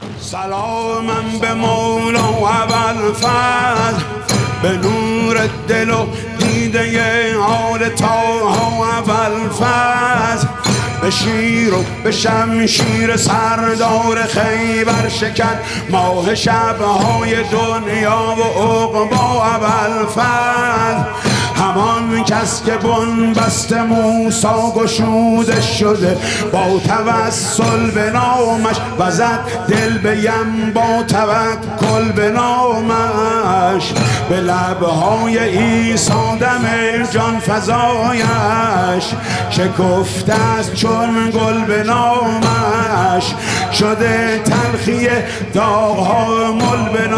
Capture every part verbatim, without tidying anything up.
سلامم به مولا ابوالفضل، به نور دل و دیده آل طه ابوالفضل، به شیر و به شمشیر سردار خیبر شکن ماه شبهای دنیا و عقبا ابوالفضل. همان کس که بنبست موسی گشوده شده با توسل به نامش و زد دل به یم با توکل به نامش. به لبهای عیسی دم جان فزایش شکفته است چون گل به نامش. شده تلخی داغها مل به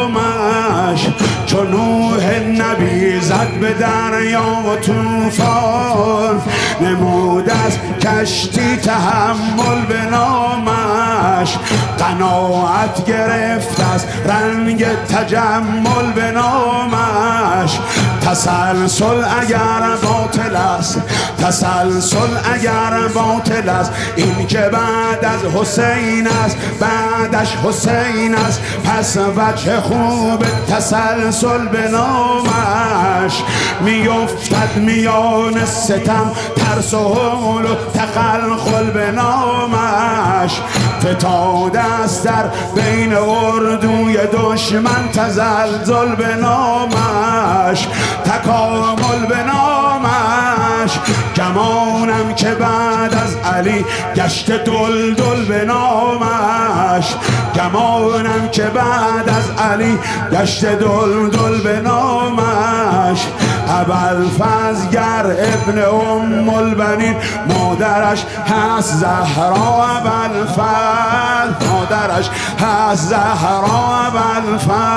نامش. چون نوح نبی زد به دریا و طوفان، نمود از کشتی تحمل به نامش. قناعت گرفت از رنگ تجمل به نامش. تسلسل اگر باطل است، تسلسل اگر باطل است، این که بعد از حسین است بعدش حسین است، پس وجه خوب تسلسل به نامش. میافتد میان ستم ترس و هول و تخلخل به نامش. فتاده است در بین اردوی دشمن تزلزل به نامش. تکامل به نامش. گمانم که بعد از علی گشت دلدل به نامش. گمانم که بعد از علی گشت دلدل به نامش. ابوالفضل گر ابن ام البنین، مادرش هست زهرا ابوالفضل، مادرش هست زهرا ابوالفضل.